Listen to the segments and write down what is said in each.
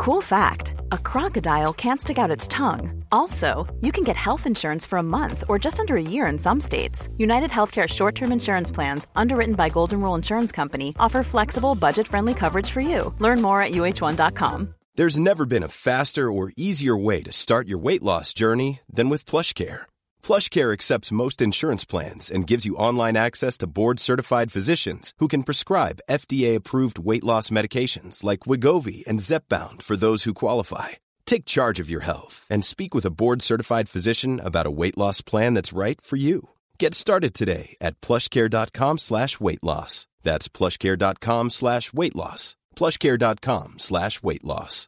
Cool fact, a crocodile can't stick out its tongue. Also, you can get health insurance for a month or just under a year in some states. United Healthcare short-term insurance plans, underwritten by Golden Rule Insurance Company, offer flexible, budget-friendly coverage for you. Learn more at uh1.com. There's never been a faster or easier way to start your weight loss journey than with PlushCare. PlushCare accepts most insurance plans and gives you online access to board-certified physicians who can prescribe FDA-approved weight loss medications like Wegovy and Zepbound for those who qualify. Take charge of your health and speak with a board-certified physician about a weight loss plan that's right for you. Get started today at plushcare.com/weightloss. That's plushcare.com/weightloss. plushcare.com/weightloss.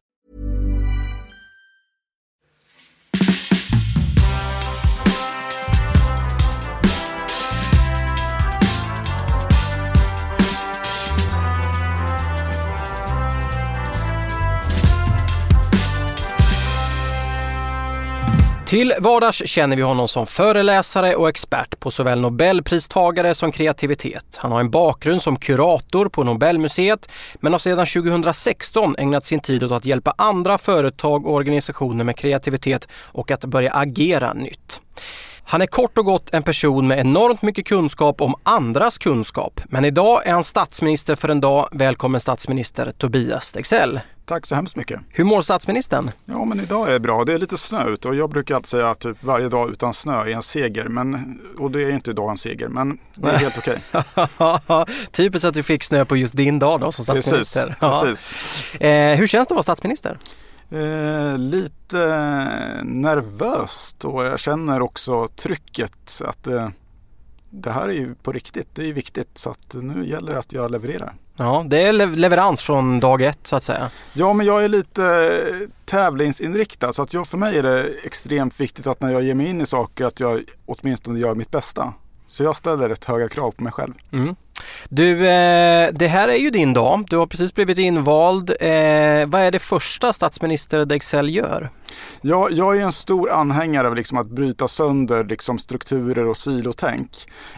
Till vardags känner vi honom som föreläsare och expert på såväl Nobelpristagare som kreativitet. Han har en bakgrund som kurator på Nobelmuseet, men har sedan 2016 ägnat sin tid åt att hjälpa andra företag och organisationer med kreativitet och att börja agera nytt. Han är kort och gott en person med enormt mycket kunskap om andras kunskap. Men idag är han statsminister för en dag. Välkommen statsminister Tobias Dexell. Tack så hemskt mycket. Hur mår statsministern? Ja, men idag är det bra. Det är lite snö ute och jag brukar alltid säga att typ varje dag utan snö är en seger. Och det är inte idag en seger, men det är helt okej. Typiskt att du fick snö på just din dag då som statsminister. Precis. Hur känns det att vara statsminister? Lite nervöst, och jag känner också trycket att det här är ju på riktigt, det är ju viktigt, så att nu gäller det att jag levererar. Ja, det är leverans från dag ett så att säga. Ja, men jag är lite tävlingsinriktad, så att för mig är det extremt viktigt att när jag ger mig in i saker att jag åtminstone gör mitt bästa. Så jag ställer rätt höga krav på mig själv. Mm. Du, det här är ju din dag. Du har precis blivit invald. Vad är det första statsminister Dexell gör? Ja, jag är en stor anhängare av att bryta sönder strukturer och silotänk.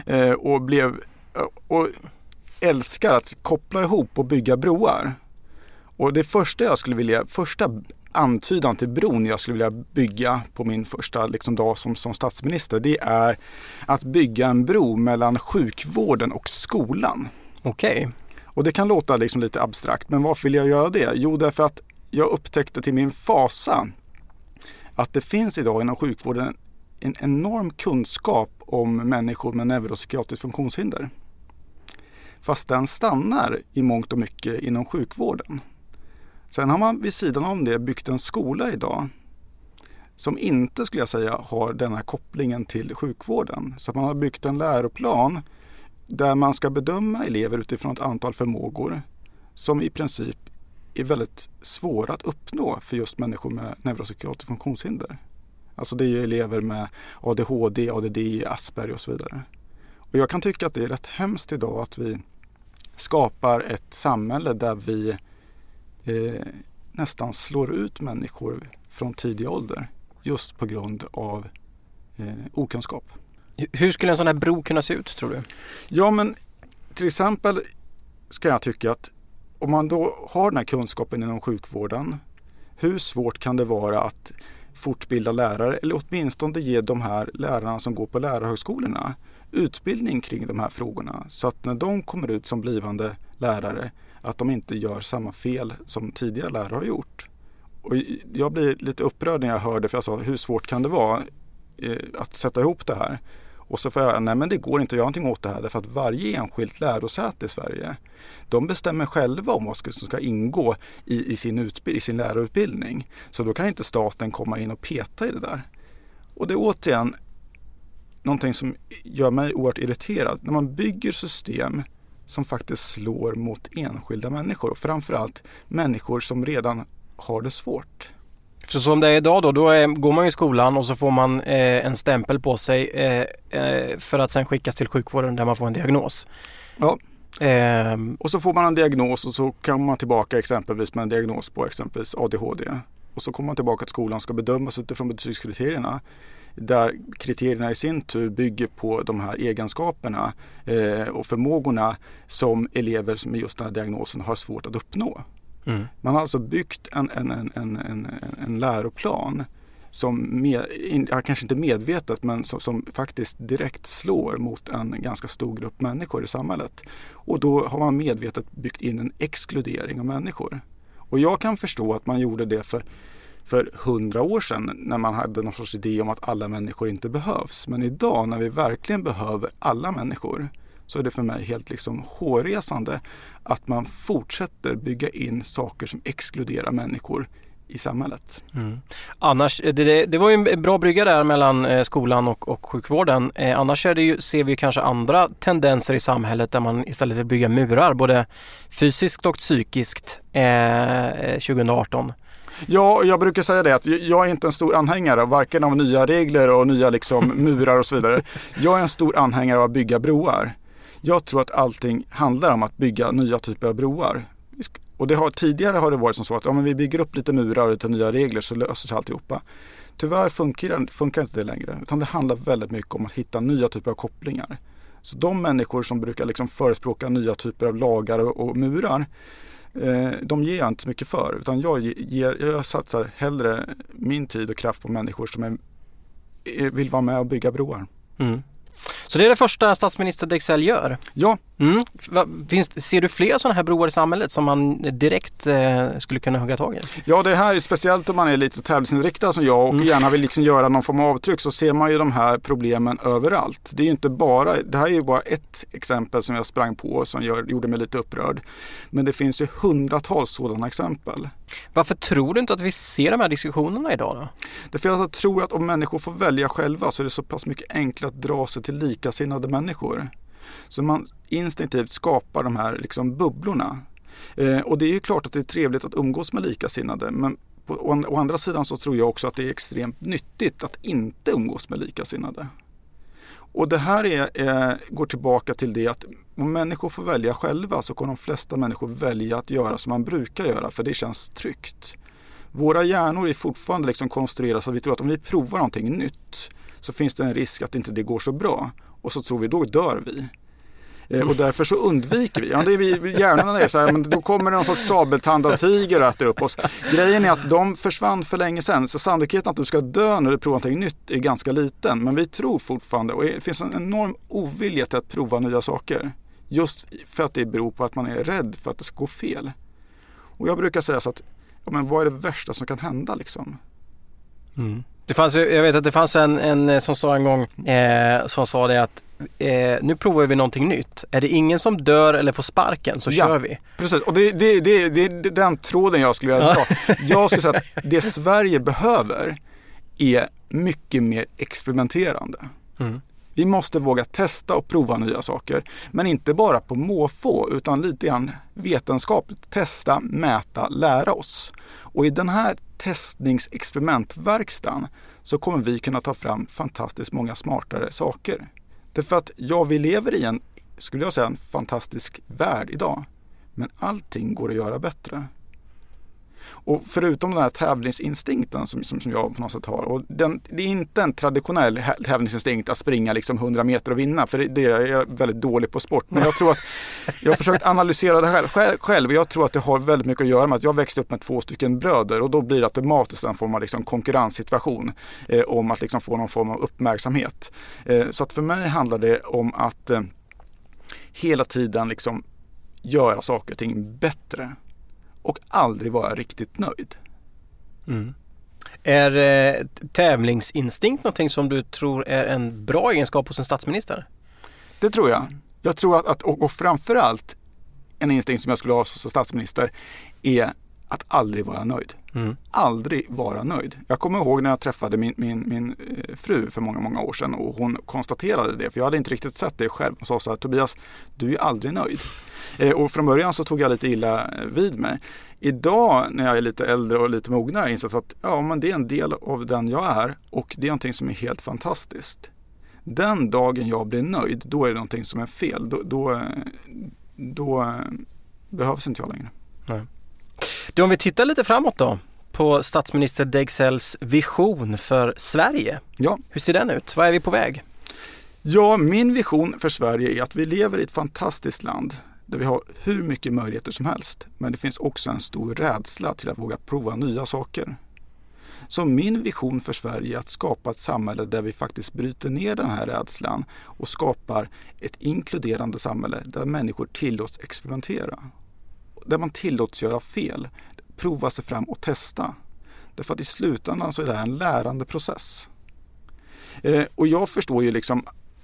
Och älskar att koppla ihop och bygga broar. Och det första antydan till bron jag skulle vilja bygga på min första dag som statsminister, det är att bygga en bro mellan sjukvården och skolan. Okej. Och det kan låta lite abstrakt, men varför vill jag göra det? Jo, därför att jag upptäckte till min fasa att det finns idag inom sjukvården en enorm kunskap om människor med neuropsykiatriskt funktionshinder. Fast den stannar i mångt och mycket inom sjukvården. Sen har man vid sidan om det byggt en skola idag som inte, skulle jag säga, har denna kopplingen till sjukvården. Så man har byggt en läroplan där man ska bedöma elever utifrån ett antal förmågor som i princip är väldigt svåra att uppnå för just människor med neuropsykiatriskt funktionshinder. Alltså det är ju elever med ADHD, ADD, Asperger och så vidare. Och jag kan tycka att det är rätt hemskt idag att vi skapar ett samhälle där vi nästan slår ut människor från tidig ålder just på grund av okunskap. Hur skulle en sån här bro kunna se ut, tror du? Ja, men till exempel ska jag tycka att om man då har den här kunskapen inom sjukvården, hur svårt kan det vara att fortbilda lärare, eller åtminstone ge de här lärarna som går på lärarhögskolorna utbildning kring de här frågorna, så att när de kommer ut som blivande lärare att de inte gör samma fel som tidigare lärare har gjort. Och jag blir lite upprörd när jag hör det, för jag sa, hur svårt kan det vara att sätta ihop det här? Och så får jag, nej men det går inte att göra någonting åt det här, därför att varje enskilt lärosäte i Sverige, de bestämmer själva om vad som ska ingå i sin lärarutbildning. Så då kan inte staten komma in och peta i det där. Och det är återigen någonting som gör mig oerhört irriterad. När man bygger system som faktiskt slår mot enskilda människor, och framförallt människor som redan har det svårt. Så som det är idag då går man i skolan och så får man en stämpel på sig för att sen skickas till sjukvården där man får en diagnos. Ja. Och så får man en diagnos och så kommer man tillbaka exempelvis med en diagnos på exempelvis ADHD. Och så kommer man tillbaka till skolan och ska bedömas utifrån betygskriterierna. Där kriterierna i sin tur bygger på de här egenskaperna och förmågorna som elever med just den här diagnosen har svårt att uppnå. Man har alltså byggt en läroplan som kanske inte medvetet, men som faktiskt direkt slår mot en ganska stor grupp människor i samhället. Och då har man medvetet byggt in en exkludering av människor. Och jag kan förstå att man gjorde det för 100 år sedan när man hade någon sorts idé om att alla människor inte behövs. Men idag när vi verkligen behöver alla människor, så är det för mig helt liksom hårresande att man fortsätter bygga in saker som exkluderar människor i samhället. Annars, det var ju en bra brygga där mellan skolan och sjukvården. Annars ser vi kanske andra tendenser i samhället där man istället vill bygga murar, både fysiskt och psykiskt 2018. Ja, jag brukar säga det att jag är inte en stor anhängare varken av nya regler och nya liksom murar och så vidare. Jag är en stor anhängare av att bygga broar. Jag tror att allting handlar om att bygga nya typer av broar. Och tidigare har det varit som så att men vi bygger upp lite murar och lite nya regler så löser sig alltihopa. Tyvärr funkar inte det längre, utan det handlar väldigt mycket om att hitta nya typer av kopplingar. Så de människor som brukar liksom förespråka nya typer av lagar och murar, de ger jag inte så mycket för, utan jag satsar hellre min tid och kraft på människor som vill vara med och bygga broar. Så det är det första statsminister Dexell gör? Ja. Ser du fler sådana här broar i samhället som man direkt skulle kunna hugga tag i? Ja, det här är speciellt om man är lite tävlingsinriktad som jag och gärna vill liksom göra någon form av avtryck, så ser man ju de här problemen överallt. Det här är ju bara ett exempel som jag sprang på som gjorde mig lite upprörd. Men det finns ju hundratals sådana exempel. Varför tror du inte att vi ser de här diskussionerna idag då? Därför att jag tror att om människor får välja själva så är det så pass mycket enklare att dra sig till likasinnade människor. Så man instinktivt skapar de här liksom bubblorna. Och det är ju klart att det är trevligt att umgås med likasinnade, men å andra sidan så tror jag också att det är extremt nyttigt att inte umgås med likasinnade. Och det här går tillbaka till det att om människor får välja själva så kan de flesta människor välja att göra som man brukar göra, för det känns tryggt. Våra hjärnor är fortfarande liksom konstruerade så att vi tror att om vi provar någonting nytt så finns det en risk att inte det går så bra. Och så tror vi, då dör vi. Och därför så undviker vi. Ja, det är hjärnorna är så här, men då kommer det någon sorts sabeltandad tiger och äter upp oss. Grejen är att de försvann för länge sedan, så sannolikheten att du ska dö när du provar någonting nytt är ganska liten. Men vi tror fortfarande, och det finns en enorm ovilja till att prova nya saker. Just för att det beror på att man är rädd för att det ska gå fel. Och jag brukar säga så att, men vad är det värsta som kan hända liksom? Jag vet att det fanns en som sa en gång som sa det att nu provar vi någonting nytt. Är det ingen som dör eller får sparken så kör vi. Precis, och det är den tråden jag skulle vilja dra. Jag skulle säga att det Sverige behöver är mycket mer experimenterande. Vi måste våga testa och prova nya saker. Men inte bara på måfå utan lite grann vetenskapligt. Testa, mäta, lära oss. Och i den här testningsexperimentverkstan så kommer vi kunna ta fram fantastiskt många smartare saker. Därför att vi lever i en fantastisk värld idag. Men allting går att göra bättre. Och förutom den här tävlingsinstinkten som jag på något sätt har. Och det är inte en traditionell tävlingsinstinkt att springa liksom 100 meter och vinna. För det är jag väldigt dålig på sport. Men jag tror att jag har försökt analysera det här själv. Och jag tror att det har väldigt mycket att göra med att jag växte upp med 2 stycken bröder. Och då blir det automatiskt en form av liksom konkurrenssituation. Om att liksom få någon form av uppmärksamhet. Så att för mig handlar det om att hela tiden liksom göra saker och ting bättre. Och aldrig vara riktigt nöjd. Är tävlingsinstinkt någonting som du tror är en bra egenskap hos en statsminister? Det tror jag. Jag tror att och framförallt en instinkt som jag skulle ha som statsminister är att aldrig vara nöjd. Aldrig vara nöjd. Jag kommer ihåg när jag träffade min fru för många år sedan och hon konstaterade det, för jag hade inte riktigt sett det själv. Hon sa så här: Tobias, du är aldrig nöjd. Och från början så tog jag lite illa vid mig. Idag när jag är lite äldre och lite mognare har jag insett att men det är en del av den jag är och det är någonting som är helt fantastiskt. Den dagen jag blir nöjd, då är det någonting som är fel. Då behövs inte jag längre. Nej. Du, om vi tittar lite framåt då på statsminister Dexells vision för Sverige. Ja. Hur ser den ut? Vad är vi på väg? Ja, min vision för Sverige är att vi lever i ett fantastiskt land där vi har hur mycket möjligheter som helst, men det finns också en stor rädsla till att våga prova nya saker. Så min vision för Sverige är att skapa ett samhälle där vi faktiskt bryter ner den här rädslan och skapar ett inkluderande samhälle där människor tillåts experimentera. Där man tillåts göra fel, prova sig fram och testa. Därför att i slutändan så är det här en lärande process. Och jag förstår ju liksom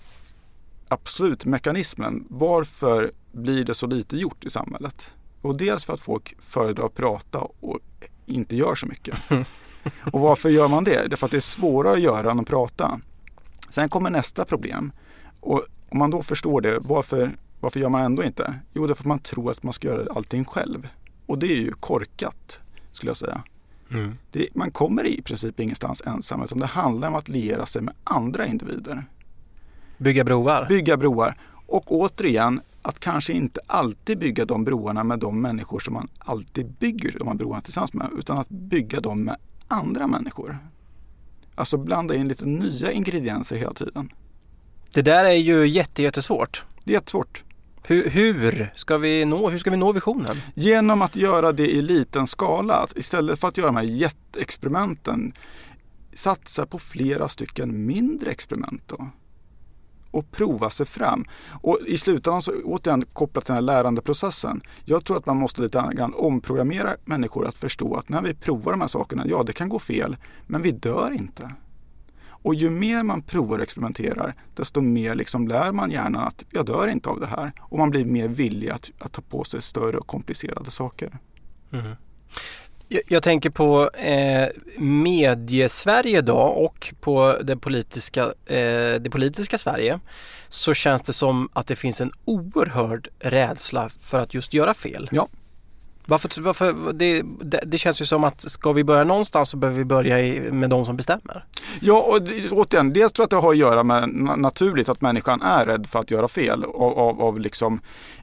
absolut mekanismen. Varför blir det så lite gjort i samhället? Och dels för att folk föredrar att prata och inte gör så mycket. Och varför gör man det? Därför att det är svårare att göra än att prata. Sen kommer nästa problem. Och om man då förstår det, varför gör man ändå inte? Jo, därför att man tror att man ska göra allting själv. Och det är ju korkat, skulle jag säga. Mm. Man kommer i princip ingenstans ensam, utan det handlar om att liera sig med andra individer. Bygga broar. Och återigen, att kanske inte alltid bygga de broarna med de människor som man alltid bygger de här broarna tillsammans med, utan att bygga dem med andra människor. Alltså blanda in lite nya ingredienser hela tiden. Det där är ju jättesvårt. Det är jättesvårt. Hur ska vi nå visionen? Genom att göra det i liten skala. Istället för att göra de här jätteexperimenten, satsa på flera stycken mindre experiment då. Och prova sig fram. Och i slutändan så återigen kopplat till den här lärandeprocessen. Jag tror att man måste lite grann omprogrammera människor att förstå att när vi provar de här sakerna, ja det kan gå fel, men vi dör inte. Och ju mer man provar och experimenterar, desto mer liksom lär man hjärnan att jag dör inte av det här. Och man blir mer villig att ta på sig större och komplicerade saker. Mm. Jag tänker på medie-Sverige idag och på det politiska Sverige, så känns det som att det finns en oerhörd rädsla för att just göra fel. Ja. Varför det känns ju som att ska vi börja någonstans så behöver vi börja med de som bestämmer. Ja, och återigen, dels tror jag att det har att göra med naturligt att människan är rädd för att göra fel av liksom,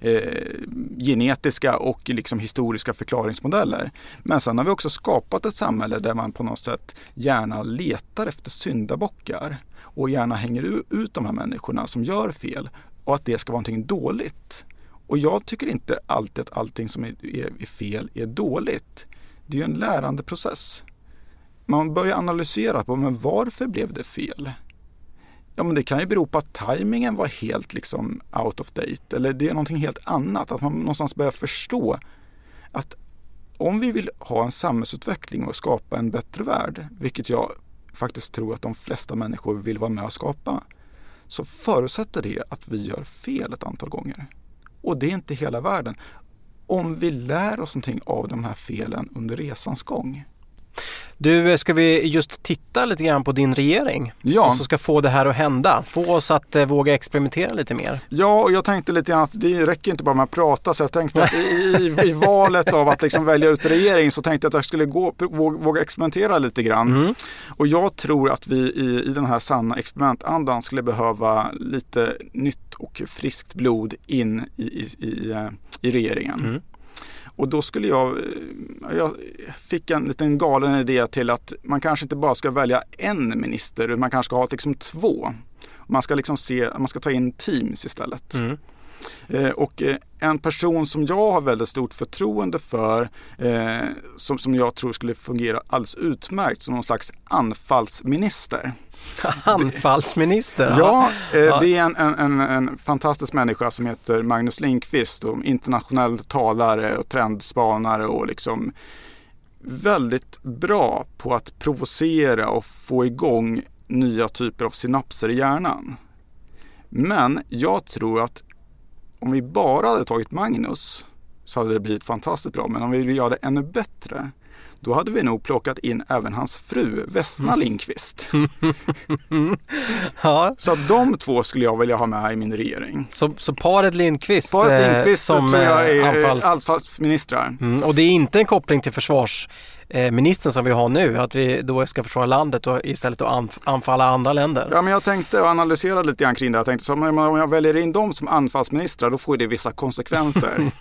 genetiska och liksom historiska förklaringsmodeller. Men sen har vi också skapat ett samhälle där man på något sätt gärna letar efter syndabockar och gärna hänger ut de här människorna som gör fel, och att det ska vara någonting dåligt. Och jag tycker inte alltid att allting som är fel är dåligt. Det är ju en lärande process. Man börjar analysera på, men varför blev det fel? Ja, men det kan ju bero på att tajmingen var helt liksom out of date. Eller det är någonting helt annat. Att man någonstans börjar förstå att om vi vill ha en samhällsutveckling och skapa en bättre värld, vilket jag faktiskt tror att de flesta människor vill vara med och skapa, så förutsätter det att vi gör fel ett antal gånger. Och det är inte hela världen. Om vi lär oss någonting av de här felen under resans gång. Du, ska vi just titta lite grann på din regering? Ja. Och så ska få det här att hända. Få oss att våga experimentera lite mer. Ja, och jag tänkte lite grann att det räcker inte bara med att prata. Så jag tänkte att i valet av att liksom välja ut regering, så tänkte jag att jag skulle våga experimentera lite grann. Mm. Och jag tror att vi i den här sanna experimentandan skulle behöva lite nytt och friskt blod in i regeringen. Mm. Och då skulle jag fick en liten galen idé till att man kanske inte bara ska välja en minister, utan man kanske ska ha liksom 2. Man ska liksom man ska ta in teams istället. Mm. Och en person som jag har väldigt stort förtroende för, som jag tror skulle fungera alldeles utmärkt som någon slags anfallsminister. Anfallsminister? Ja, det är en fantastisk människa som heter Magnus Lindqvist, och internationell talare och trendspanare och liksom väldigt bra på att provocera och få igång nya typer av synapser i hjärnan. Men jag tror att om vi bara hade tagit Magnus så hade det blivit fantastiskt bra. Men om vi vill göra det ännu bättre, då hade vi nog plockat in även hans fru, Vesna Lindqvist. Ja. Så att de 2 skulle jag vilja ha med i min regering. Så paret Lindqvist som tror jag är anfallsministrar. Mm, och det är inte en koppling till försvarsministern som vi har nu, att vi då ska försvara landet och istället att anfalla andra länder. Ja, men jag tänkte analysera lite grann kring det. Jag tänkte så om jag väljer in dem som anfallsministrar, då får det vissa konsekvenser.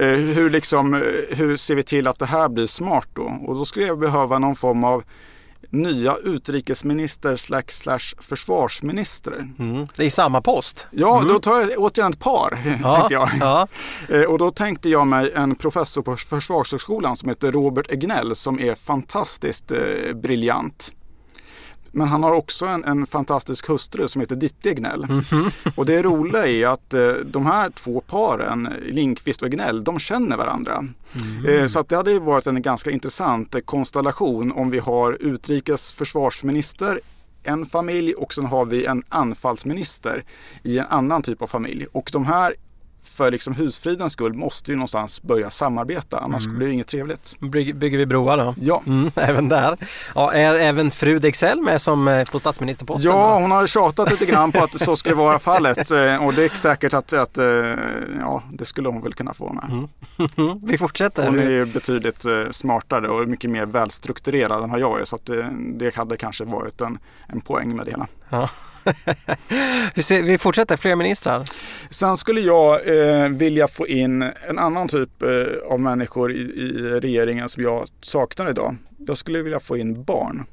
Hur ser vi till att det här blir smart då? Och då skulle jag behöva någon form av nya utrikesminister / försvarsminister. Det är samma post. Ja, då tar jag återigen ett par, tänkte jag. Ja. Och då tänkte jag mig en professor på Försvarshögskolan som heter Robert Egnell som är fantastiskt briljant. Men han har också en fantastisk hustru som heter Ditte Egnell. Och det roliga är att de här två paren, Lindqvist och Egnell, de känner varandra. Så att det hade varit en ganska intressant konstellation om vi har utrikes försvarsminister, en familj, och sen har vi en anfallsminister i en annan typ av familj. Och de här, för liksom husfridens skull, måste ju någonstans börja samarbeta, annars blir det inget trevligt. Bygger vi broar då? Ja. Även där. Ja, är även fru Dexell med som på statsministerposten? Ja, hon har tjatat lite grann på att så skulle vara fallet. Och det är säkert att ja, det skulle hon väl kunna få med. Vi fortsätter. Hon är ju betydligt smartare och mycket mer välstrukturerad än vad jag är. Så att det hade kanske varit en poäng med det hela. Ja. Vi fortsätter, fler ministrar. Sen skulle jag vilja få in en annan typ av människor i regeringen som jag saknar idag. Jag skulle vilja få in barn.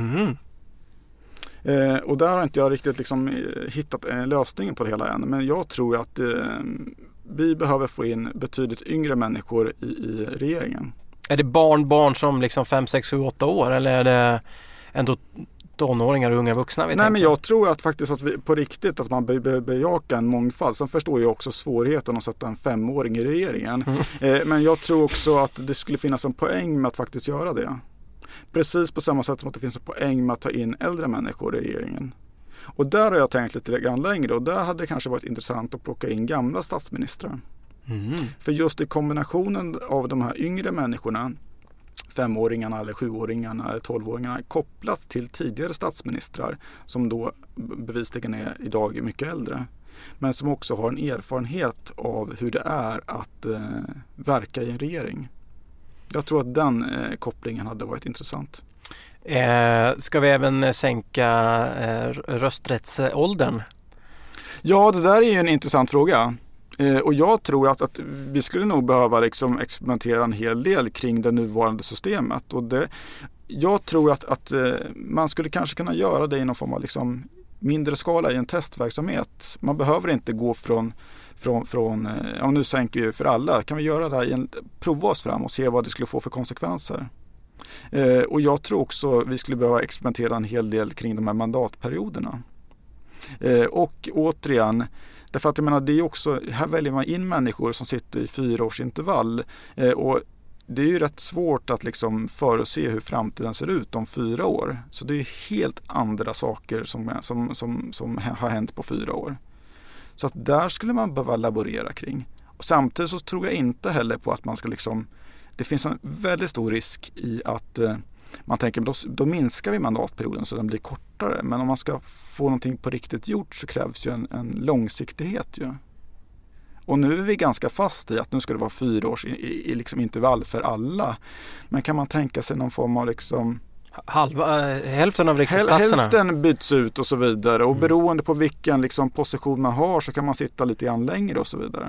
Och där har inte jag riktigt liksom hittat en lösning på det hela än. Men jag tror att vi behöver få in betydligt yngre människor i regeringen. Är det barn som liksom 5, 6, 7, 8 år? Eller är det ändå tonåringar och unga vuxna? Nej, men jag tror att faktiskt att vi på riktigt att man bejaka en mångfald. Sen förstår jag också svårigheten att sätta en 5-åring i regeringen. Men jag tror också att det skulle finnas en poäng med att faktiskt göra det. Precis på samma sätt som att det finns en poäng med att ta in äldre människor i regeringen. Och där har jag tänkt lite grann längre, och där hade det kanske varit intressant att plocka in gamla statsministrar. För just i kombinationen av de här yngre människorna, 5-åringarna eller 7-åringarna eller 12-åringarna, kopplat till tidigare statsministrar som då bevisligen är idag mycket äldre, men som också har en erfarenhet av hur det är att verka i en regering. Jag tror att den kopplingen hade varit intressant. Ska vi även sänka rösträttsåldern? Ja, det där är ju en intressant fråga. Och jag tror att vi skulle nog behöva liksom experimentera en hel del kring det nuvarande systemet. Och jag tror att man skulle kanske kunna göra det i någon form av liksom mindre skala i en testverksamhet. Man behöver inte gå från ja, nu sänker vi för alla. Kan vi göra det här, prova oss fram och se vad det skulle få för konsekvenser. Och jag tror också vi skulle behöva experimentera en hel del kring de här mandatperioderna. Och återigen, därför att jag menar, det är också, här väljer man in människor som sitter i 4-årsintervall, och det är ju rätt svårt att liksom förutse hur framtiden ser ut om 4 år. Så det är helt andra saker som har hänt på 4 år. Så att där skulle man behöva laborera kring. Och samtidigt så tror jag inte heller på att man ska liksom, det finns en väldigt stor risk i att man tänker då minskar vi mandatperioden så den blir kortare. Men om man ska få någonting på riktigt gjort så krävs ju en långsiktighet ju. Och nu är vi ganska fast i att nu ska det vara 4 års i liksom intervall för alla. Men kan man tänka sig någon form av liksom hälften av riksdagsplatserna? Hälften byts ut och så vidare. Och beroende på vilken liksom position man har så kan man sitta lite grann längre och så vidare.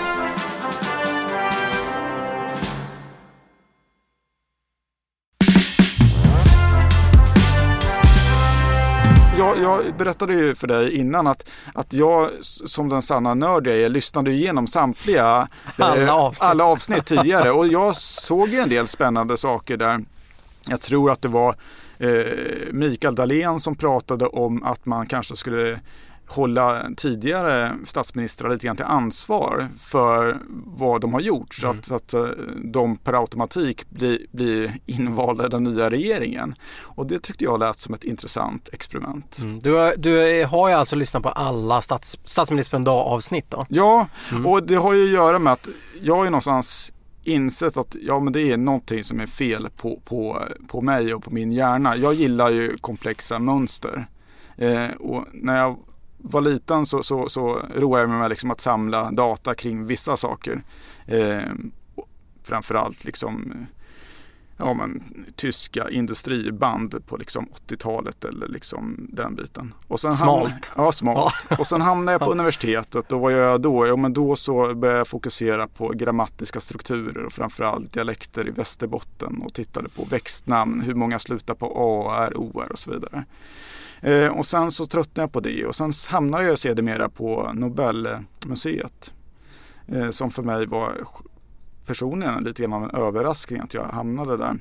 Jag berättade ju för dig innan att jag som den sanna nörd jag är lyssnade igenom samtliga alla avsnitt tidigare, och jag såg en del spännande saker där. Jag tror att det var Mikael Dahlén som pratade om att man kanske skulle hålla tidigare statsministrar lite grann till ansvar för vad de har gjort, så att de per automatik blir invalda i den nya regeringen. Och det tyckte jag lät som ett intressant experiment. Du har ju alltså lyssnat på alla statsminister för en dag-avsnitt då? Ja, och det har ju att göra med att jag är någonstans insett att men det är någonting som är fel på mig och på min hjärna. Jag gillar ju komplexa mönster. Och när jag var liten så roade jag mig med liksom att samla data kring vissa saker. Framförallt liksom tyska industriband på liksom 80-talet eller liksom den biten. Och sen smalt. Smalt. Ja. Och sen hamnade jag på universitetet och vad gör jag då? Då så började jag fokusera på grammatiska strukturer och framförallt dialekter i Västerbotten och tittade på växtnamn, hur många slutar på A, R, O, R och så vidare. Och sen så tröttnade jag på det och sen hamnade jag sedermera på Nobelmuseet som för mig var personligen lite grann av en överraskning att jag hamnade där.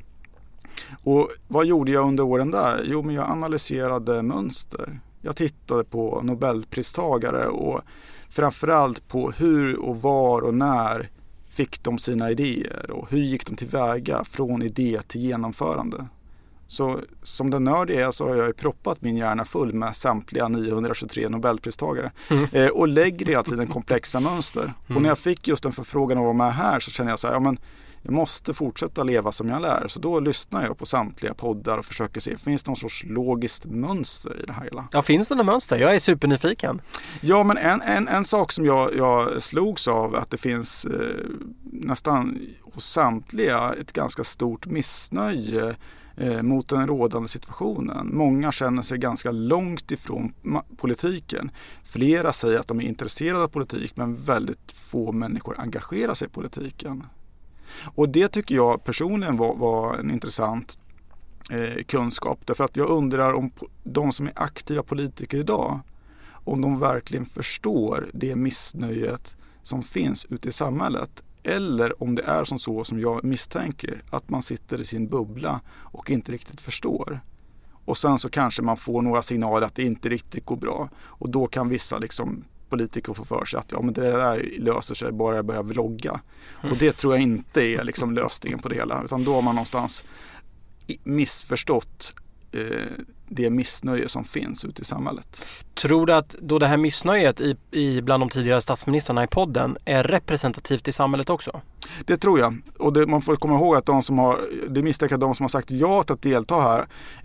Och vad gjorde jag under åren där? Jo, men jag analyserade mönster. Jag tittade på Nobelpristagare och framförallt på hur och var och när fick de sina idéer och hur gick de tillväga från idé till genomförande. Så som den nörd är så har jag proppat min hjärna full med samtliga 923 Nobelpristagare och lägger hela tiden komplexa mönster. Och när jag fick just en förfrågan att vara med här så känner jag så här, jag måste fortsätta leva som jag lär. Så då lyssnar jag på samtliga poddar och försöker se, finns det någon sorts logiskt mönster i det här hela? Ja, finns det någon mönster? Jag är supernyfiken. Ja, men en sak som jag slogs av att det finns nästan hos samtliga ett ganska stort missnöje mot den rådande situationen. Många känner sig ganska långt ifrån politiken. Flera säger att de är intresserade av politik men väldigt få människor engagerar sig i politiken. Och det tycker jag personligen var en intressant kunskap. Därför att jag undrar om de som är aktiva politiker idag, om de verkligen förstår det missnöjet som finns ute i samhället. Eller om det är som jag misstänker, att man sitter i sin bubbla och inte riktigt förstår. Och sen så kanske man får några signaler att det inte riktigt går bra. Och då kan vissa politiker få för sig att det där löser sig bara jag börjar vlogga. Och det tror jag inte är lösningen på det hela. Utan då har man någonstans missförstått det missnöje som finns ute i samhället. Tror du att då det här missnöjet bland de tidigare statsministrarna i podden är representativt i samhället också? Det tror jag. Och man får komma ihåg att de som har sagt ja till att delta här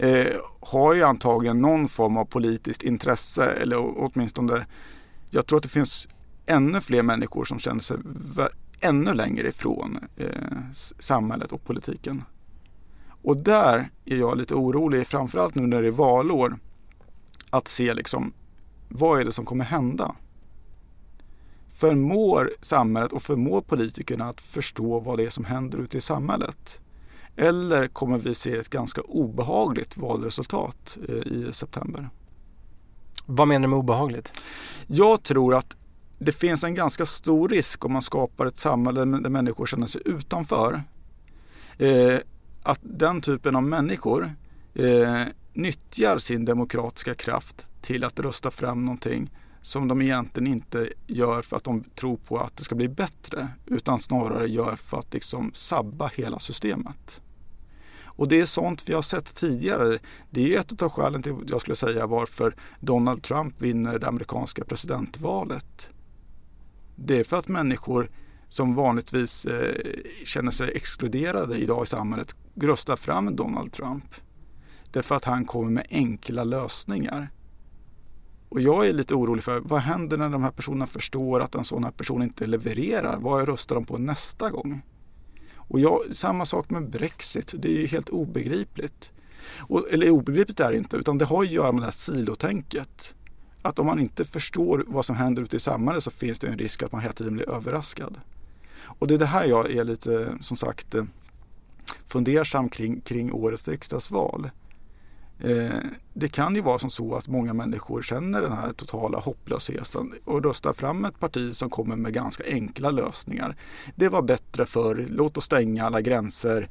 har ju antagligen någon form av politiskt intresse eller åtminstone jag tror att det finns ännu fler människor som känner sig ännu längre ifrån samhället och politiken. Och där är jag lite orolig, framförallt nu när det är valår, att se vad är det som kommer hända? Förmår samhället och förmår politikerna att förstå vad det är som händer ute i samhället? Eller kommer vi se ett ganska obehagligt valresultat i september? Vad menar du med obehagligt? Jag tror att det finns en ganska stor risk om man skapar ett samhälle där människor känner sig utanför. Att den typen av människor nyttjar sin demokratiska kraft till att rösta fram någonting som de egentligen inte gör för att de tror på att det ska bli bättre utan snarare gör för att sabba hela systemet. Och det är sånt vi har sett tidigare. Det är ett av skälen till, jag skulle säga, varför Donald Trump vinner det amerikanska presidentvalet. Det är för att människor som vanligtvis känner sig exkluderade idag i samhället röstar fram Donald Trump. Det är för att han kommer med enkla lösningar. Och jag är lite orolig för vad händer när de här personerna förstår att en sån här person inte levererar? Vad röstar de på nästa gång? Och samma sak med Brexit, det är ju helt obegripligt. Eller obegripligt är det inte, utan det har att göra med det här silotänket. Att om man inte förstår vad som händer ute i samhället så finns det en risk att man hela tiden blir överraskad. Och det är det här jag är lite, som sagt, fundersam kring årets riksdagsval. Det kan ju vara som så att många människor känner den här totala hopplösheten och röstar fram ett parti som kommer med ganska enkla lösningar. Det var bättre för låt oss stänga alla gränser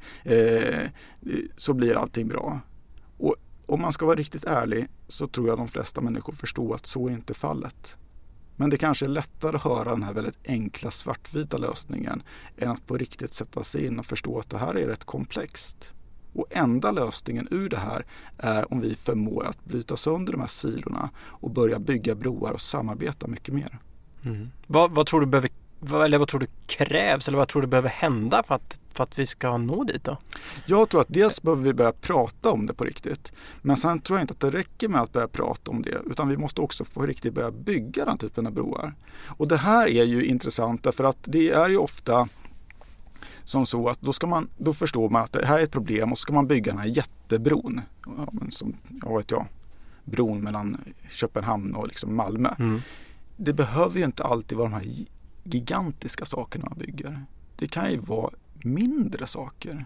så blir allting bra. Och om man ska vara riktigt ärlig så tror jag de flesta människor förstår att så är inte fallet. Men det kanske är lättare att höra den här väldigt enkla svartvita lösningen än att på riktigt sätta sig in och förstå att det här är rätt komplext. Och enda lösningen ur det här är om vi förmår att bryta sönder de här silorna och börja bygga broar och samarbeta mycket mer. Mm. Vad tror du vad tror du krävs eller vad tror du behöver hända för att vi ska nå dit då? Jag tror att dels behöver vi börja prata om det på riktigt. Men sen tror jag inte att det räcker med att börja prata om det. Utan vi måste också på riktigt börja bygga den typen av broar. Och det här är ju intressant därför att det är ju ofta som så att då förstår man att det här är ett problem och så ska man bygga den här jättebron. Ja, men som, bron mellan Köpenhamn och liksom Malmö. Det behöver ju inte alltid vara de här gigantiska sakerna man bygger. Det kan ju vara mindre saker.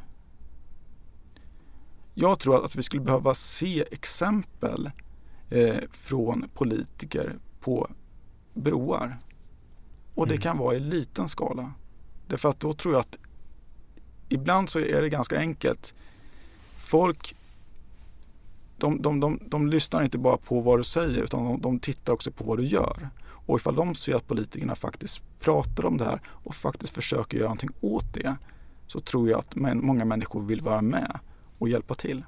Jag tror att vi skulle behöva se exempel från politiker på broar. Och det kan vara i liten skala. Därför att då tror jag att ibland så är det ganska enkelt. Folk de lyssnar inte bara på vad du säger utan de tittar också på vad du gör. Och ifall de ser att politikerna faktiskt pratar om det här och faktiskt försöker göra någonting åt det, så tror jag att många människor vill vara med och hjälpa till.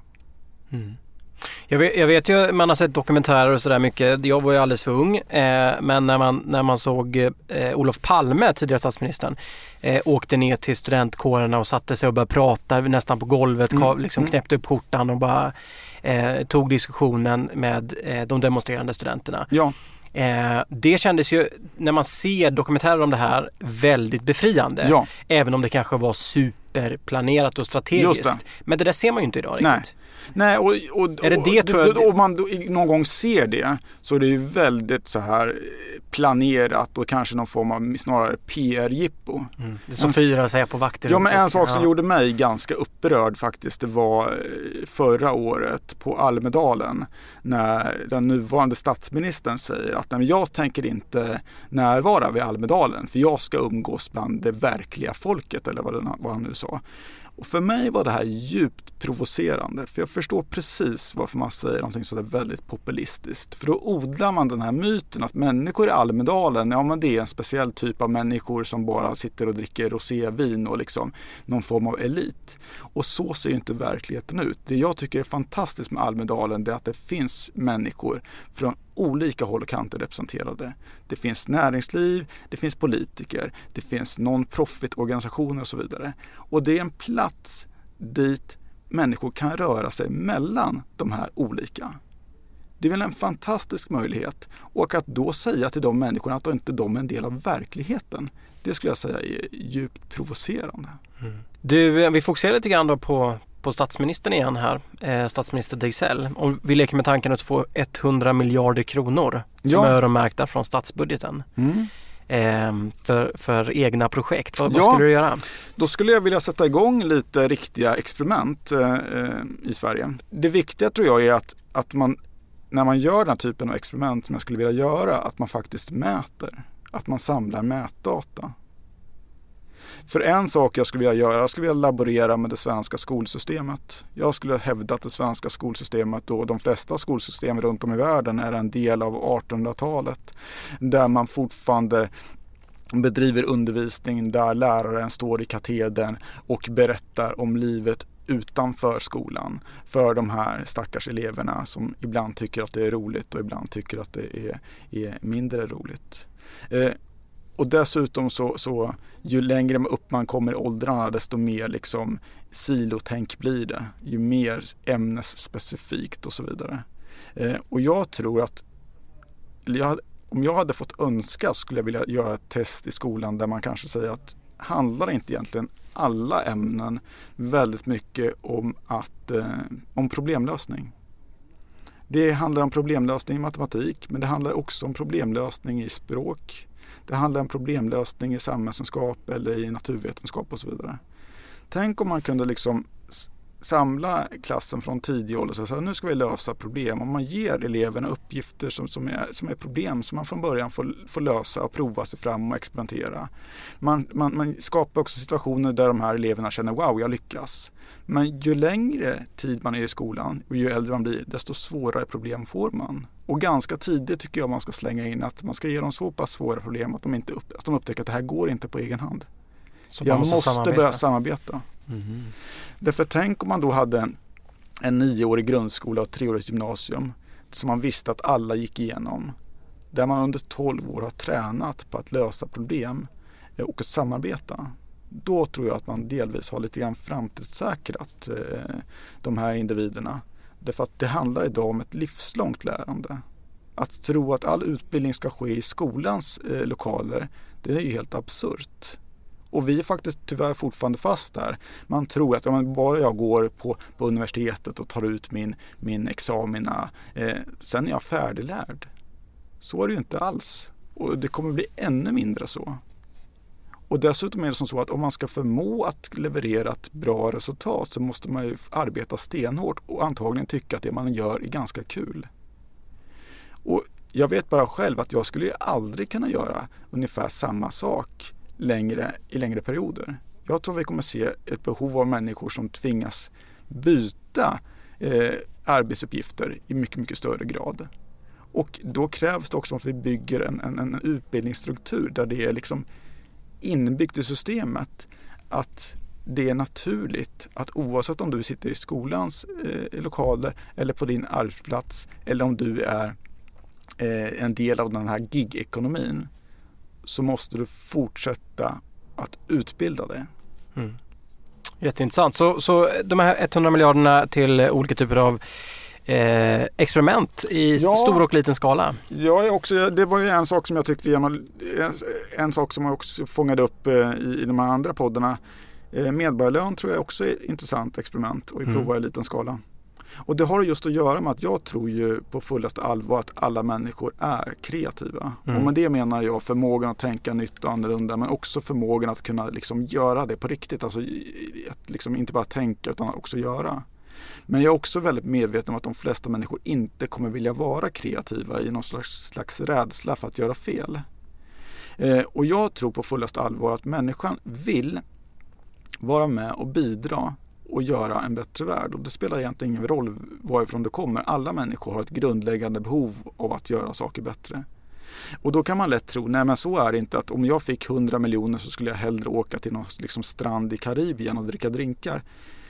Jag vet ju, man har sett dokumentärer och sådär mycket. Jag var ju alldeles för ung, men när man såg Olof Palme, tidigare statsministern, åkte ner till studentkårerna och satte sig och började prata nästan på golvet, liksom knäppte upp skjortan och bara tog diskussionen med de demonstrerande studenterna. Ja. Det kändes ju, när man ser dokumentärer om det här, väldigt befriande. Ja. Även om det kanske var superplanerat och strategiskt. Men det där ser man ju inte idag riktigt. Nej, och är det det, tror jag? Om man någon gång ser det, så är det ju väldigt så här planerat och kanske någon form av snarare PR-jippo. Det står 4 säger på vakter. Ja, men en sak som gjorde mig ganska upprörd faktiskt, det var förra året på Almedalen, när den nuvarande statsministern säger att jag tänker inte närvara vid Almedalen för jag ska umgås bland det verkliga folket, eller vad han nu sa. Och för mig var det här djupt provocerande, för jag förstår precis varför man säger någonting så där väldigt populistiskt. För då odlar man den här myten att människor i Almedalen, men det är en speciell typ av människor som bara sitter och dricker rosévin och liksom någon form av elit. Och så ser inte verkligheten ut. Det jag tycker är fantastiskt med Almedalen är att det finns människor från olika håll och kanter representerade. Det finns näringsliv, det finns politiker, det finns non-profit-organisationer och så vidare. Och det är en plats dit människor kan röra sig mellan de här olika. Det är väl en fantastisk möjlighet. Och att då säga till de människorna att inte de är en del av verkligheten, det skulle jag säga är djupt provocerande. Du, vi fokuserar lite grann då på statsministern igen här, statsminister Deisel. Om vi leker med tanken att få 100 miljarder kronor som är öronmärkta från statsbudgeten för egna projekt. Vad skulle du göra? Då skulle jag vilja sätta igång lite riktiga experiment i Sverige. Det viktiga tror jag är att man, när man gör den här typen av experiment som jag skulle vilja göra, att man faktiskt mäter, att man samlar mätdata. För en sak jag skulle vilja göra, jag skulle vilja laborera med det svenska skolsystemet. Jag skulle hävda att det svenska skolsystemet och de flesta skolsystem runt om i världen är en del av 1800-talet. Där man fortfarande bedriver undervisning, där läraren står i katedern och berättar om livet utanför skolan för de här stackars eleverna som ibland tycker att det är roligt och ibland tycker att det är mindre roligt. Och dessutom så ju längre upp man kommer i åldrarna, desto mer liksom silotänk blir det. Ju mer ämnesspecifikt och så vidare. Och jag tror att om jag hade fått önska skulle jag vilja göra ett test i skolan där man kanske säger att handlar inte egentligen alla ämnen väldigt mycket om problemlösning. Det handlar om problemlösning i matematik, men det handlar också om problemlösning i språk. Det handlar om problemlösning i samhällskunskap eller i naturvetenskap och så vidare. Tänk om man kunde liksom samla klassen från tidig ålder och säga nu ska vi lösa problem. Om man ger eleverna uppgifter som är problem som man från början får lösa och prova sig fram och experimentera. Man skapar också situationer där de här eleverna känner wow, jag lyckas. Men ju längre tid man är i skolan och ju äldre man blir, desto svårare problem får man. Och ganska tidigt tycker jag man ska slänga in att man ska ge dem så pass svåra problem att de upptäcker att det här går inte på egen hand. Så jag måste börja samarbeta. Mm. Därför tänk om man då hade en 9-årig grundskola och 3-årigt gymnasium som man visste att alla gick igenom. Där man under 12 år har tränat på att lösa problem och att samarbeta. Då tror jag att man delvis har lite grann framtidssäkrat de här individerna. Därför att det handlar idag om ett livslångt lärande. Att tro att all utbildning ska ske i skolans lokaler, det är ju helt absurt. Och vi är faktiskt tyvärr fortfarande fast där. Man tror att bara jag går på universitetet och tar ut min examina, sen är jag färdiglärd. Så är det ju inte alls. Och det kommer bli ännu mindre så. Och dessutom är det som så att om man ska förmå att leverera ett bra resultat så måste man ju arbeta stenhårt och antagligen tycka att det man gör är ganska kul. Och jag vet bara själv att jag skulle ju aldrig kunna göra ungefär samma sak i längre perioder. Jag tror vi kommer se ett behov av människor som tvingas byta arbetsuppgifter i mycket, mycket större grad. Och då krävs det också att vi bygger en utbildningsstruktur där det är liksom inbyggt i systemet att det är naturligt att oavsett om du sitter i skolans lokaler eller på din arbetsplats eller om du är en del av den här gig-ekonomin så måste du fortsätta att utbilda dig. Mm. Jätteintressant. Så de här 100 miljarderna till olika typer av experiment i stor och liten skala. Ja, det var ju en sak som jag tyckte en sak som jag också fångade upp i de här andra poddarna. Medborgarlön tror jag också är ett intressant experiment och prova i liten skala. Och det har just att göra med att jag tror ju på fullaste allvar att alla människor är kreativa. Och med det menar jag förmågan att tänka nytt och annorlunda men också förmågan att kunna liksom göra det på riktigt. Alltså att liksom inte bara tänka utan också göra. Men jag är också väldigt medveten om att de flesta människor inte kommer vilja vara kreativa i någon slags rädsla för att göra fel. Och jag tror på fullaste allvar att människan vill vara med och bidra och göra en bättre värld. Och det spelar egentligen ingen roll varifrån det kommer. Alla människor har ett grundläggande behov av att göra saker bättre. Och då kan man lätt tro, nej men så är det inte, att om jag fick 100 miljoner så skulle jag hellre åka till någon liksom strand i Karibien och dricka drinkar.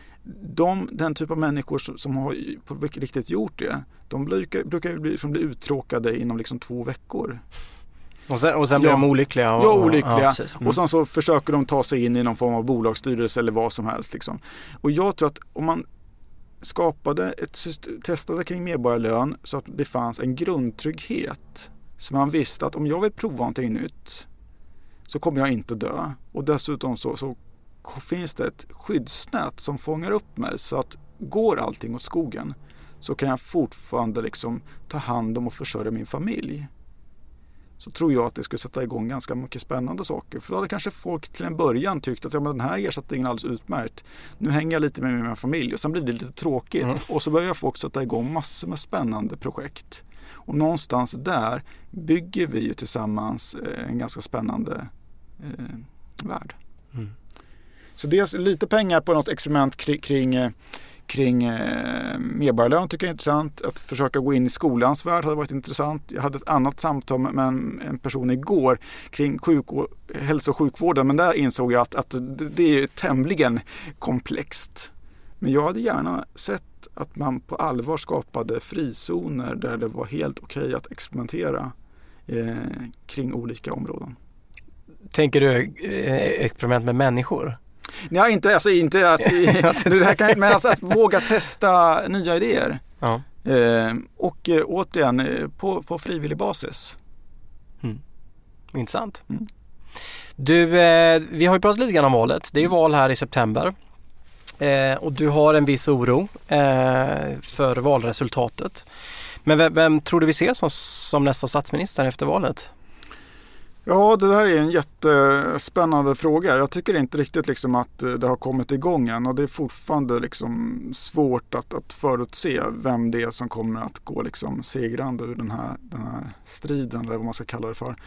Den typ av människor som har på riktigt gjort det, de brukar bli uttråkade inom liksom 2 veckor. Och sen blir de olyckliga. Olyckliga. Och sen så försöker de ta sig in i någon form av bolagsstyrelse eller vad som helst. Liksom. Och jag tror att om man testade kring medborgarlön så att det fanns en grundtrygghet så man visste att om jag vill prova någonting nytt så kommer jag inte dö. Och dessutom så finns det ett skyddsnät som fångar upp mig så att går allting åt skogen så kan jag fortfarande liksom ta hand om och försörja min familj. Så tror jag att det skulle sätta igång ganska mycket spännande saker. För då hade kanske folk till en början tyckt att den här ersättningen är alldeles utmärkt. Nu hänger jag lite med min familj och sen blir det lite tråkigt. Och så börjar folk sätta igång massor med spännande projekt. Och någonstans där bygger vi ju tillsammans en ganska spännande värld. Så det är lite pengar på något experiment kring medborgarlön tycker jag är intressant. Att försöka gå in i skolans värld hade varit intressant. Jag hade ett annat samtal med en person igår kring hälso- och sjukvården, men där insåg jag att det är tämligen komplext. Men jag hade gärna sett att man på allvar skapade frizoner där det var helt okej att experimentera kring olika områden. Tänker du experiment med människor? Nej, inte att men alltså att våga testa nya idéer. Ja. Och återigen på frivillig basis. Intressant. Du, vi har ju pratat lite grann om valet. Det är ju val här i september. Och du har en viss oro för valresultatet. Men vem tror du vi ser som nästa statsminister efter valet? Ja, det där är en jättespännande fråga. Jag tycker inte riktigt liksom att det har kommit igång än och det är fortfarande liksom svårt att förutse vem det är som kommer att gå liksom segrande ur den här striden eller vad man ska kalla det för.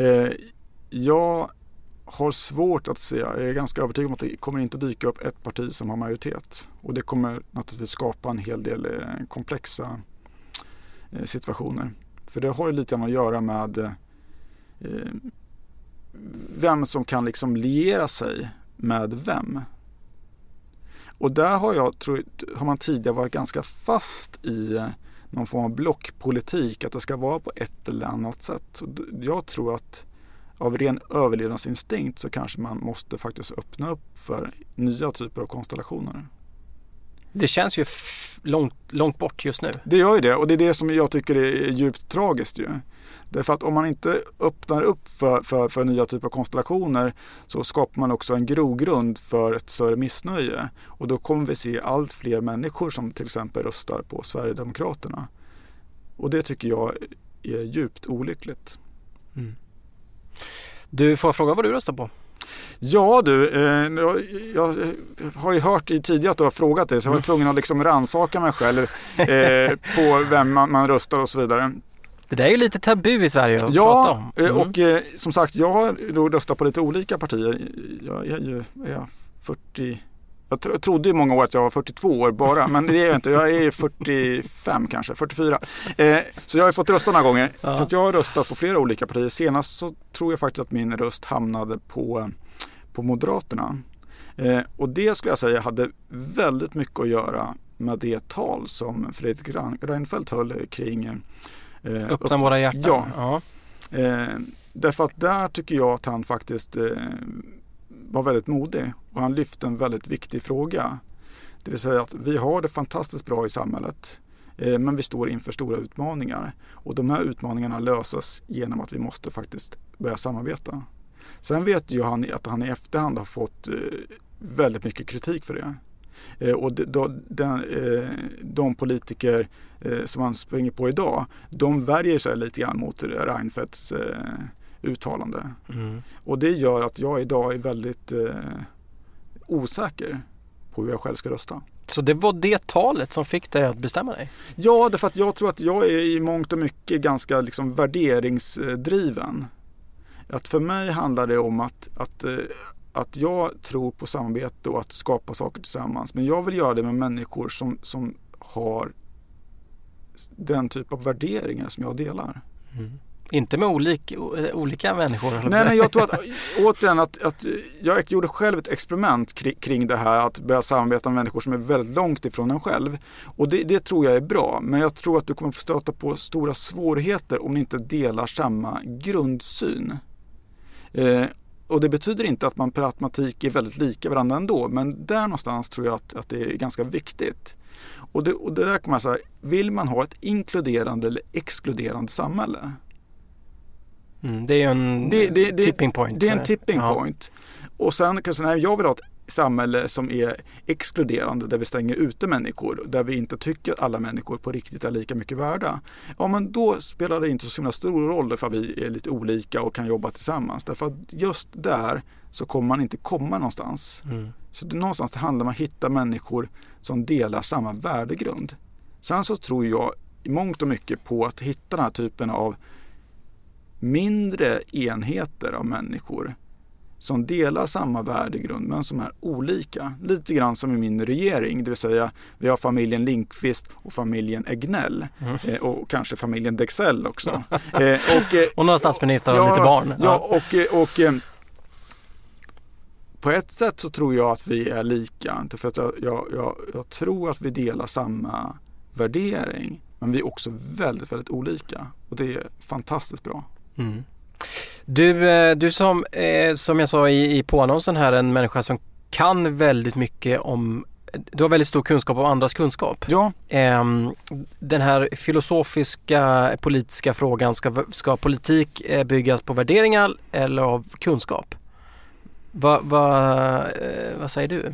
Jag har svårt att se, jag är ganska övertygad om att det kommer inte dyka upp ett parti som har majoritet och det kommer naturligtvis skapa en hel del komplexa situationer. För det har ju lite att göra med vem som kan liksom liera sig med vem. Och där har man tidigare varit ganska fast i någon form av blockpolitik, att det ska vara på ett eller annat sätt. Jag tror att av ren överlevnadsinstinkt så kanske man måste faktiskt öppna upp för nya typer av konstellationer. Det känns ju långt bort just nu. Det gör ju det, och det är det som jag tycker är djupt tragiskt ju. Därför att om man inte öppnar upp för nya typer av konstellationer så skapar man också en grogrund för ett större missnöje. Och då kommer vi se allt fler människor som till exempel röstar på Sverigedemokraterna. Och det tycker jag är djupt olyckligt. Mm. Du får fråga vad du röstar på. Ja du, jag har ju hört tidigare att du har frågat det, så jag var tvungen att liksom rannsaka mig själv på vem man röstar och så vidare. Det där är ju lite tabu i Sverige att prata om. Och som sagt, jag har röstat på lite olika partier. Jag är ju 40... Jag trodde i många år att jag var 42 år bara, men det är jag inte. Jag är 45 kanske, 44. Så jag har fått rösta några gånger. Ja. Så att jag har röstat på flera olika partier. Senast så tror jag faktiskt att min röst hamnade på Moderaterna. Och det skulle jag säga hade väldigt mycket att göra med det tal som Fredrik Reinfeldt höll kring öppna våra hjärtan. Ja. Därför att där tycker jag att han faktiskt var väldigt modig, och han lyfte en väldigt viktig fråga. Det vill säga att vi har det fantastiskt bra i samhället, men vi står inför stora utmaningar, och de här utmaningarna löses genom att vi måste faktiskt börja samarbeta. Sen vet ju han att han i efterhand har fått väldigt mycket kritik för det. Och de politiker som han springer på idag, de värjer sig lite grann mot Reinfeldts uttalande. Och det gör att jag idag är väldigt osäker på hur jag själv ska rösta. Så det var det talet som fick dig att bestämma dig? Ja, därför att jag tror att jag är i mångt och mycket ganska liksom värderingsdriven. Att för mig handlar det om att jag tror på samarbete och att skapa saker tillsammans. Men jag vill göra det med människor som har den typ av värderingar som jag delar. Inte med olika människor? Nej, men jag tror att återigen att jag gjorde själv ett experiment kring det här, att börja samarbeta med människor som är väldigt långt ifrån en själv. Och det tror jag är bra, men jag tror att du kommer få stöta på stora svårigheter om ni inte delar samma grundsyn. Och det betyder inte att man per automatik är väldigt lika varandra ändå, men där någonstans tror jag att det är ganska viktigt. Och det där kan man säga, vill man ha ett inkluderande eller exkluderande samhälle? Det är ju en tipping point. Det är en tipping point. Och sen kanske jag vill ha ett samhälle som är exkluderande, där vi stänger ute människor, där vi inte tycker att alla människor på riktigt är lika mycket värda. Ja, men då spelar det inte så himla stor roll för att vi är lite olika och kan jobba tillsammans. Därför att just där så kommer man inte komma någonstans. Så någonstans det handlar om att hitta människor som delar samma värdegrund. Sen så tror jag i mångt och mycket på att hitta den här typen av mindre enheter av människor som delar samma värdegrund men som är olika. Lite grann som i min regering, det vill säga vi har familjen Lindqvist och familjen Egnell och kanske familjen Dexell också. Och några statsministrar och lite barn. Ja, och på ett sätt så tror jag att vi är lika. För att jag tror att vi delar samma värdering, men vi är också väldigt, väldigt olika. Och det är fantastiskt bra. Du som jag sa i påannonsen här, en människa som kan väldigt mycket om, du har väldigt stor kunskap om andras kunskap. Ja. Den här filosofiska politiska frågan, ska politik byggas på värderingar eller av kunskap? Vad säger du?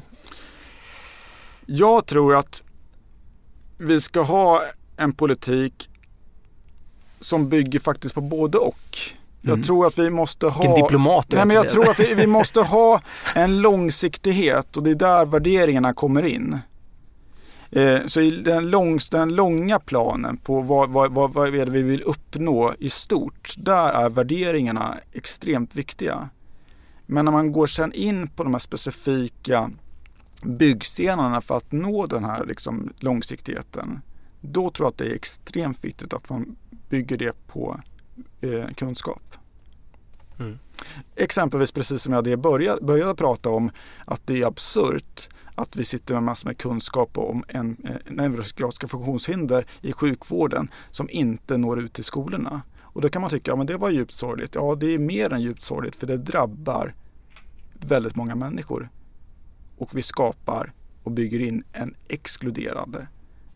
Jag tror att vi ska ha en politik som bygger faktiskt på både och. Jag tror att vi måste ha... Vilken diplomat du är. Nej, men jag tror att vi måste ha en långsiktighet, och det är där värderingarna kommer in. Så i den långa planen på vad är det vi vill uppnå i stort, där är värderingarna extremt viktiga. Men när man går sen in på de här specifika byggstenarna för att nå den här liksom långsiktigheten, då tror jag att det är extremt viktigt att man bygger det på kunskap. Exempelvis precis som jag började prata om, att det är absurt att vi sitter med massor med kunskap om en neuropsykiatriska funktionshinder i sjukvården som inte når ut till skolorna. Och då kan man tycka, ja, men det var djupt sorgligt. Ja, det är mer än djupt sorgligt, för det drabbar väldigt många människor. Och vi skapar och bygger in en exkluderande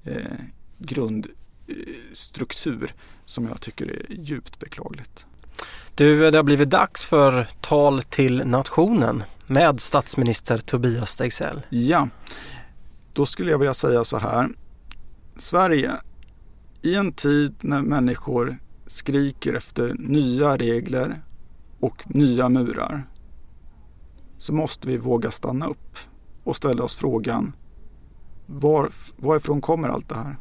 grundstruktur som jag tycker är djupt beklagligt. Du, det har blivit dags för tal till nationen med statsminister Tobias Tegzel. Ja, då skulle jag vilja säga så här. Sverige, i en tid när människor skriker efter nya regler och nya murar, så måste vi våga stanna upp och ställa oss frågan: varifrån kommer allt det här?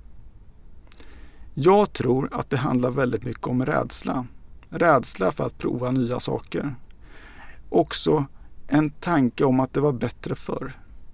Jag tror att det handlar väldigt mycket om rädsla. Rädsla för att prova nya saker. Också en tanke om att det var bättre förr.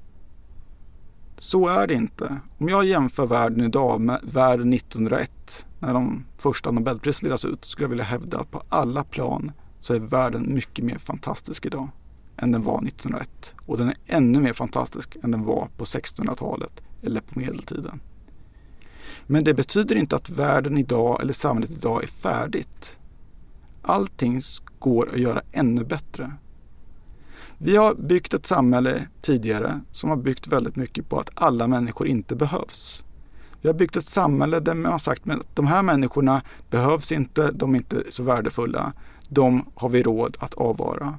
Så är det inte. Om jag jämför världen idag med världen 1901, när de första Nobelpriserna delades ut, skulle jag vilja hävda att på alla plan så är världen mycket mer fantastisk idag än den var 1901. Och den är ännu mer fantastisk än den var på 1600-talet eller på medeltiden. Men det betyder inte att världen idag eller samhället idag är färdigt. Allting går att göra ännu bättre. Vi har byggt ett samhälle tidigare som har byggt väldigt mycket på att alla människor inte behövs. Vi har byggt ett samhälle där man har sagt att de här människorna behövs inte, de är inte så värdefulla, de har vi råd att avvara.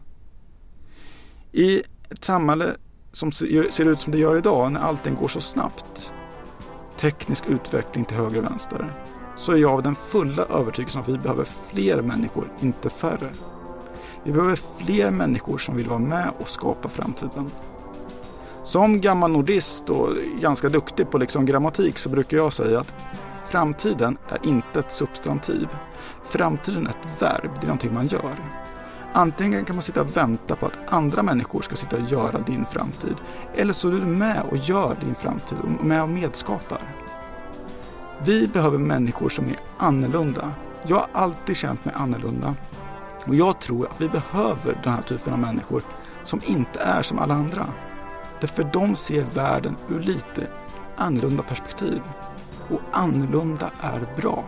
I ett samhälle som ser ut som det gör idag, när allting går så snabbt, teknisk utveckling till höger och vänster, så är jag av den fulla övertygelsen att vi behöver fler människor, inte färre. Vi behöver fler människor som vill vara med och skapa framtiden. Som gammal nordist och ganska duktig på grammatik så brukar jag säga att framtiden är inte ett substantiv. Framtiden är ett verb, det är någonting man gör. Antingen kan man sitta och vänta på att andra människor ska sitta och göra din framtid, eller så är du med och gör din framtid och med och medskapar. Vi behöver människor som är annorlunda. Jag har alltid känt mig annorlunda. Och jag tror att vi behöver den här typen av människor som inte är som alla andra. Därför de ser världen ur lite annorlunda perspektiv. Och annorlunda är bra.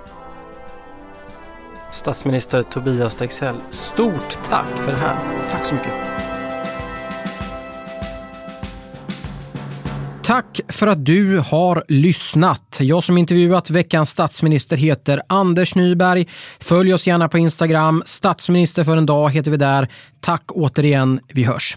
Statsminister Tobias Tegzel, stort tack för det här. Tack så mycket. Tack för att du har lyssnat. Jag som intervjuat veckans statsminister heter Anders Nyberg. Följ oss gärna på Instagram. Statsminister för en dag heter vi där. Tack återigen. Vi hörs.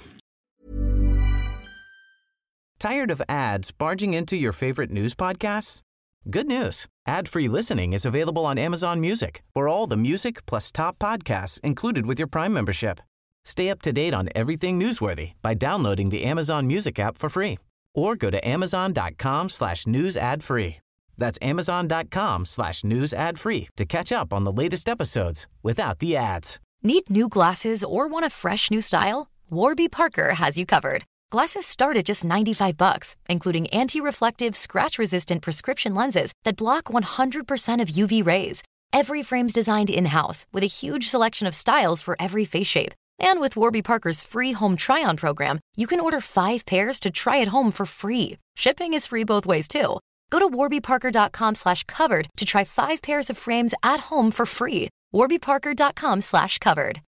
Tired of ads barging into your favorite news podcasts? Good news. Ad-free listening is available on Amazon Music for all the music plus top podcasts included with your Prime membership. Stay up to date on everything newsworthy by downloading the Amazon Music app for free. Or go to amazon.com/news ad free. That's amazon.com/news ad free to catch up on the latest episodes without the ads. Need new glasses or want a fresh new style? Warby Parker has you covered. Glasses start at just $95, including anti-reflective, scratch-resistant prescription lenses that block 100% of UV rays. Every frame's designed in-house with a huge selection of styles for every face shape. And with Warby Parker's free home try-on program, you can order 5 pairs to try at home for free. Shipping is free both ways too. Go to warbyparker.com/covered to try 5 pairs of frames at home for free. warbyparker.com/covered.